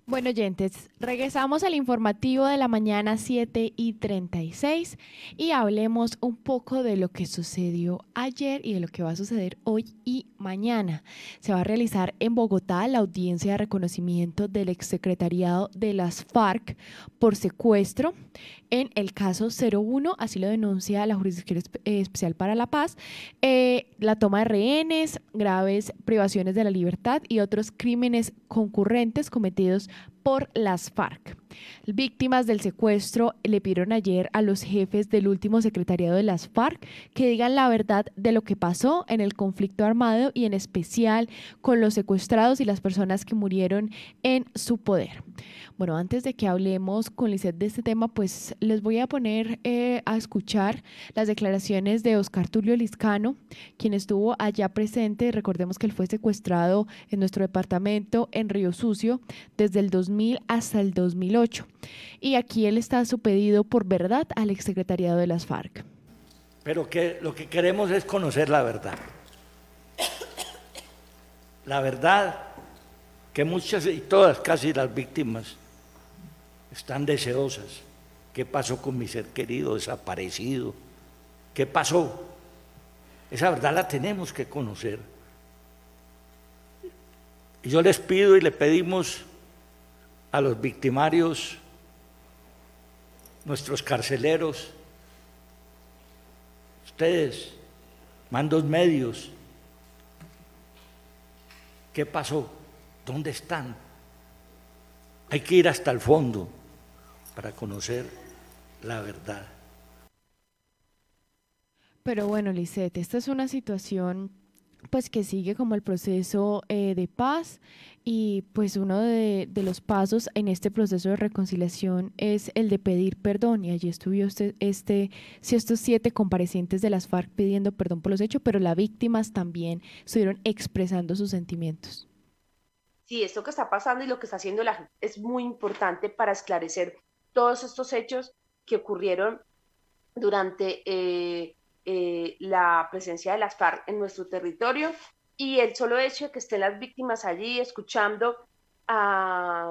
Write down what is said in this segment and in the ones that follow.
Bueno, oyentes, regresamos al informativo de la mañana 7:36 y hablemos un poco de lo que sucedió ayer y de lo que va a suceder hoy y mañana. Se va a realizar en Bogotá la audiencia de reconocimiento del exsecretariado de las FARC por secuestro en el caso 01, así lo denuncia la Jurisdicción Especial para la Paz, la toma de rehenes, graves privaciones de la libertad y otros crímenes concurrentes cometidos por las FARC. Víctimas del secuestro le pidieron ayer a los jefes del último secretariado de las FARC que digan la verdad de lo que pasó en el conflicto armado y en especial con los secuestrados y las personas que murieron en su poder. Bueno, antes de que hablemos con Lisette de este tema, pues les voy a poner a escuchar las declaraciones de Oscar Tulio Liscano, quien estuvo allá presente. Recordemos que él fue secuestrado en nuestro departamento en Río Sucio desde el 2000 hasta el 2008. Y aquí él está supedido por verdad al exsecretariado de las FARC. Pero que lo que queremos es conocer la verdad. La verdad que muchas y todas casi las víctimas están deseosas. ¿Qué pasó con mi ser querido desaparecido? ¿Qué pasó? Esa verdad la tenemos que conocer. Y yo les pido y le pedimos a los victimarios, nuestros carceleros, ustedes, mandos medios, ¿qué pasó? ¿Dónde están? Hay que ir hasta el fondo para conocer la verdad. Pero bueno, Lisette, esta es una situación pues que sigue como el proceso de paz y pues uno de los pasos en este proceso de reconciliación es el de pedir perdón y allí estuvo sí, estos 7 comparecientes de las FARC pidiendo perdón por los hechos, pero las víctimas también estuvieron expresando sus sentimientos. Sí, esto que está pasando y lo que está haciendo la gente es muy importante para esclarecer todos estos hechos que ocurrieron durante la presencia de las FARC en nuestro territorio y el solo hecho de que estén las víctimas allí escuchando a,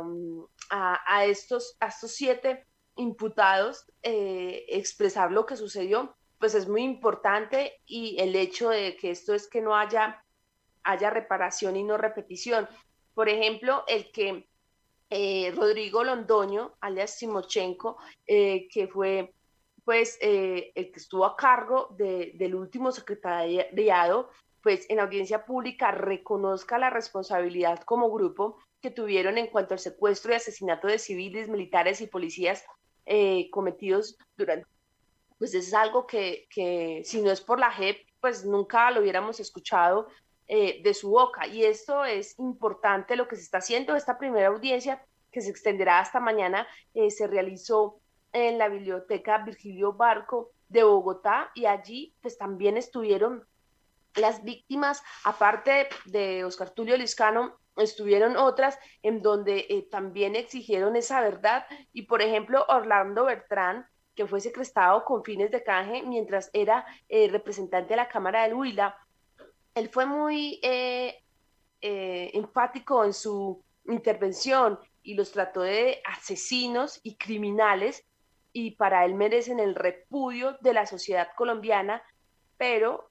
a estos 7 imputados expresar lo que sucedió, pues es muy importante y el hecho de que esto es que no haya reparación y no repetición. Por ejemplo, el que Rodrigo Londoño, alias Timochenko, que fue pues el que estuvo a cargo del último secretariado, pues en audiencia pública reconozca la responsabilidad como grupo que tuvieron en cuanto al secuestro y asesinato de civiles, militares y policías cometidos durante, pues es algo que si no es por la JEP, pues nunca lo hubiéramos escuchado de su boca. Y esto es importante lo que se está haciendo. Esta primera audiencia, que se extenderá hasta mañana, se realizó en la Biblioteca Virgilio Barco de Bogotá y allí pues también estuvieron las víctimas, aparte de Oscar Tulio Liscano, estuvieron otras en donde también exigieron esa verdad y por ejemplo Orlando Bertrán, que fue secuestrado con fines de canje mientras era representante de la Cámara del Huila, él fue muy enfático en su intervención y los trató de asesinos y criminales y para él merecen el repudio de la sociedad colombiana, pero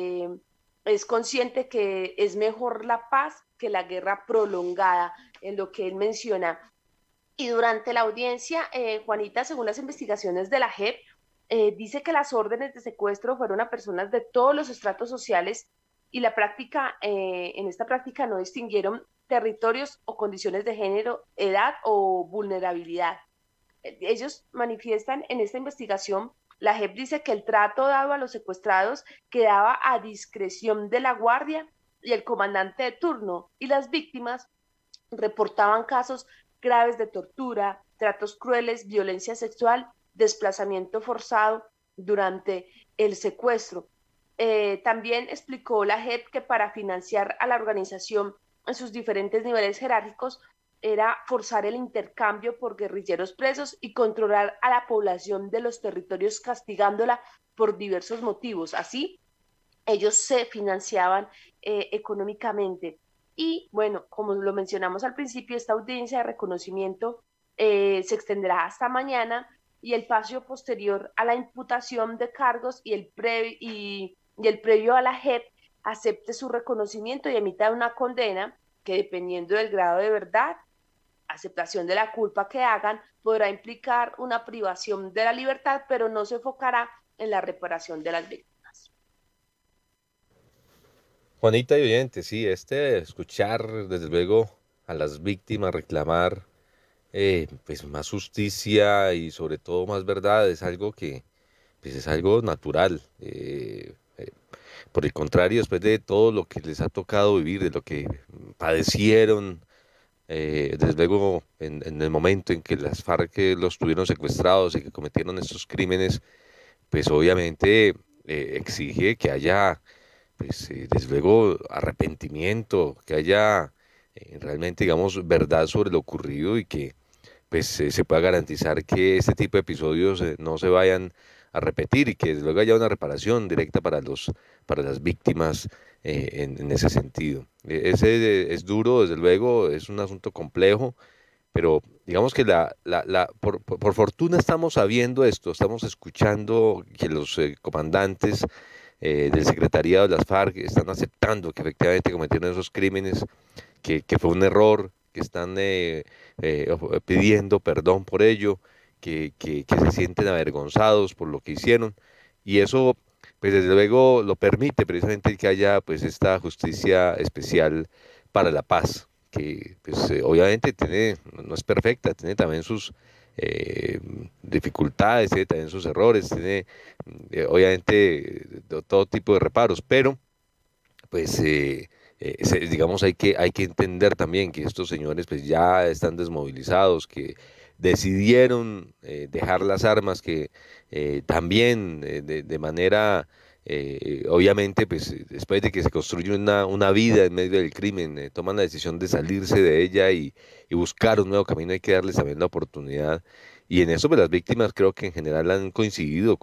es consciente que es mejor la paz que la guerra prolongada, en lo que él menciona. Y durante la audiencia, Juanita, según las investigaciones de la JEP, dice que las órdenes de secuestro fueron a personas de todos los estratos sociales y la práctica, en esta práctica no distinguieron territorios o condiciones de género, edad o vulnerabilidad. Ellos manifiestan en esta investigación, la JEP dice que el trato dado a los secuestrados quedaba a discreción de la guardia y el comandante de turno y las víctimas reportaban casos graves de tortura, tratos crueles, violencia sexual, desplazamiento forzado durante el secuestro. También explicó la JEP que para financiar a la organización en sus diferentes niveles jerárquicos era forzar el intercambio por guerrilleros presos y controlar a la población de los territorios castigándola por diversos motivos. Así, ellos se financiaban económicamente. Y bueno, como lo mencionamos al principio, esta audiencia de reconocimiento se extenderá hasta mañana y el paso posterior a la imputación de cargos y el previo a la JEP acepte su reconocimiento y emita una condena que, dependiendo del grado de verdad, aceptación de la culpa que hagan, podrá implicar una privación de la libertad, pero no se enfocará en la reparación de las víctimas. Juanita y oyente, sí, escuchar desde luego a las víctimas reclamar pues más justicia y sobre todo más verdad es algo que pues es algo natural. Por el contrario, después de todo lo que les ha tocado vivir, de lo que padecieron, desde luego en el momento en que las FARC los tuvieron secuestrados y que cometieron estos crímenes, pues obviamente exige que haya, pues desde luego, arrepentimiento, que haya realmente, digamos, verdad sobre lo ocurrido y que pues se pueda garantizar que este tipo de episodios no se vayan a repetir y que desde luego haya una reparación directa para las víctimas en ese sentido. Ese es duro, desde luego, es un asunto complejo, pero digamos que por fortuna estamos sabiendo esto, estamos escuchando que los comandantes del secretariado de las FARC están aceptando que efectivamente cometieron esos crímenes, que fue un error, que están pidiendo perdón por ello, que se sienten avergonzados por lo que hicieron, y eso pues desde luego lo permite precisamente que haya pues esta justicia especial para la paz, que pues obviamente no es perfecta, tiene también sus dificultades, tiene también sus errores, tiene obviamente todo tipo de reparos, pero pues digamos hay que entender también que estos señores pues ya están desmovilizados, que decidieron dejar las armas, que también de manera obviamente pues después de que se construye una vida en medio del crimen, toman la decisión de salirse de ella y buscar un nuevo camino. Hay que darles también la oportunidad, y en eso pues las víctimas creo que en general han coincidido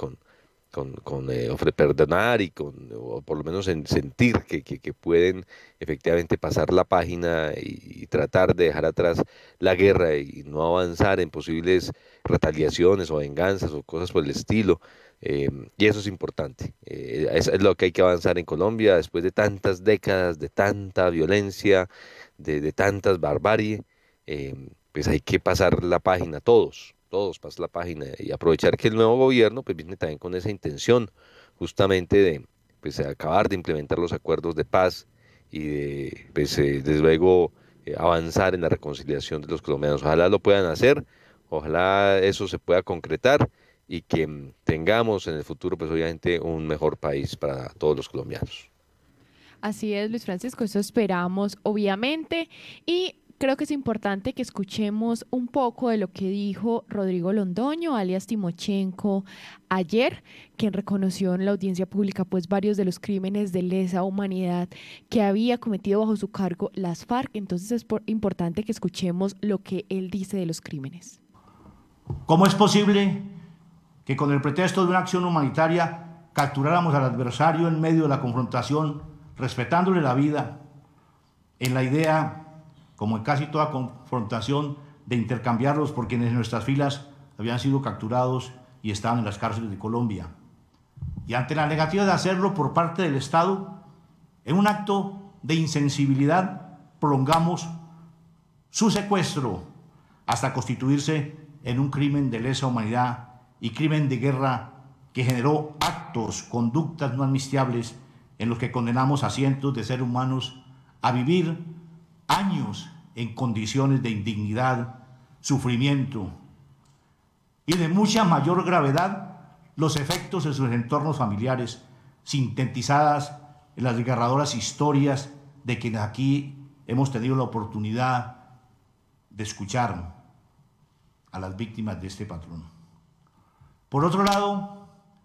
con perdonar o por lo menos en sentir que pueden efectivamente pasar la página y tratar de dejar atrás la guerra y no avanzar en posibles retaliaciones o venganzas o cosas por el estilo. Y eso es importante. Es lo que hay que avanzar en Colombia después de tantas décadas, de tanta violencia, de tantas barbarie. Pues hay que pasar la página todos pasar la página y aprovechar que el nuevo gobierno pues viene también con esa intención justamente de pues acabar de implementar los acuerdos de paz y de pues desde luego avanzar en la reconciliación de los colombianos. Ojalá lo puedan hacer, ojalá eso se pueda concretar y que tengamos en el futuro pues obviamente un mejor país para todos los colombianos. Así es, Luis Francisco, eso esperamos, obviamente, y creo que es importante que escuchemos un poco de lo que dijo Rodrigo Londoño, alias Timochenko, ayer, quien reconoció en la audiencia pública pues varios de los crímenes de lesa humanidad que había cometido bajo su cargo las FARC. Entonces es importante que escuchemos lo que él dice de los crímenes. ¿Cómo es posible que con el pretexto de una acción humanitaria capturáramos al adversario en medio de la confrontación, respetándole la vida, en la idea, como en casi toda confrontación, de intercambiarlos por quienes en nuestras filas habían sido capturados y estaban en las cárceles de Colombia? Y ante la negativa de hacerlo por parte del Estado, en un acto de insensibilidad, prolongamos su secuestro hasta constituirse en un crimen de lesa humanidad y crimen de guerra que generó actos, conductas no amnistiables en los que condenamos a cientos de seres humanos a vivir años en condiciones de indignidad, sufrimiento y de mucha mayor gravedad los efectos en sus entornos familiares, sintetizadas en las desgarradoras historias de quienes aquí hemos tenido la oportunidad de escuchar a las víctimas de este patrón. Por otro lado,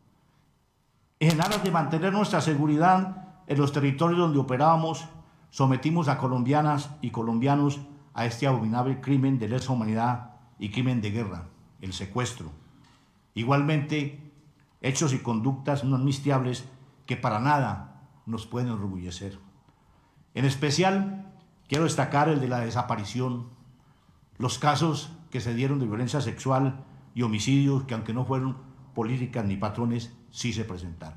en aras de mantener nuestra seguridad en los territorios donde operábamos, sometimos a colombianas y colombianos a este abominable crimen de lesa humanidad y crimen de guerra, el secuestro. Igualmente, hechos y conductas no amnistiables que para nada nos pueden enorgullecer. En especial, Quiero destacar el de la desaparición, los casos que se dieron de violencia sexual y homicidios que, aunque no fueron políticas ni patrones, sí se presentaron.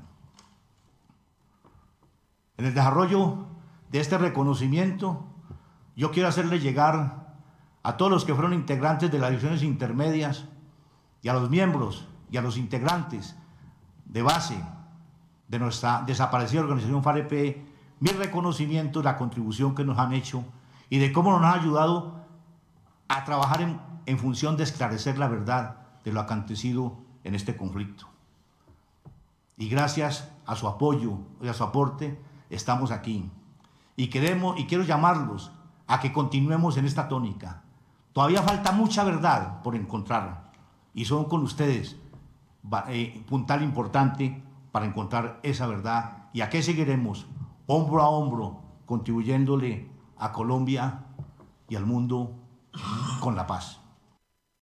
En el desarrollo de este reconocimiento, yo quiero hacerle llegar a todos los que fueron integrantes de las direcciones intermedias y a los miembros y a los integrantes de base de nuestra desaparecida organización FAREP mi reconocimiento de la contribución que nos han hecho y de cómo nos han ayudado a trabajar en función de esclarecer la verdad de lo acontecido en este conflicto. Y gracias a su apoyo y a su aporte estamos aquí. Y quiero llamarlos a que continuemos en esta tónica. Todavía falta mucha verdad por encontrar y son con ustedes puntal importante para encontrar esa verdad y a qué seguiremos hombro a hombro contribuyéndole a Colombia y al mundo con la paz.